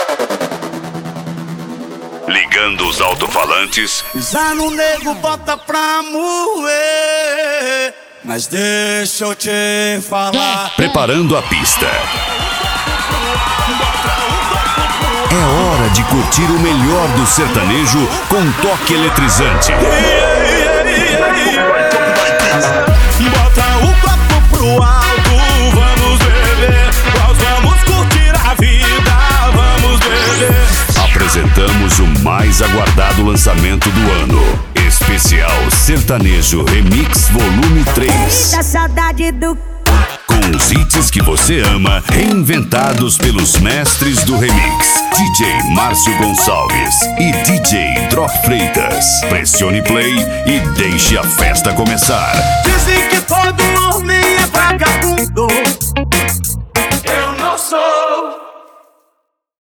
Ligando os alto-falantes. Já no nego bota pra moer, mas deixa eu te falar. Preparando a pista. É hora de curtir o melhor do sertanejo com toque eletrizante. Bota o copo pro alto, vamos beber. Nós vamos curtir a vida, vamos beber. Apresentamos o mais aguardado lançamento do ano. Especial Sertanejo Remix Volume 3. Da saudade do... Com os hits que você ama, reinventados pelos mestres do remix, DJ Márcio Gonçalves e DJ Drop Freitas. Pressione play e deixe a festa começar. Dizem que todo homem é vagabundo,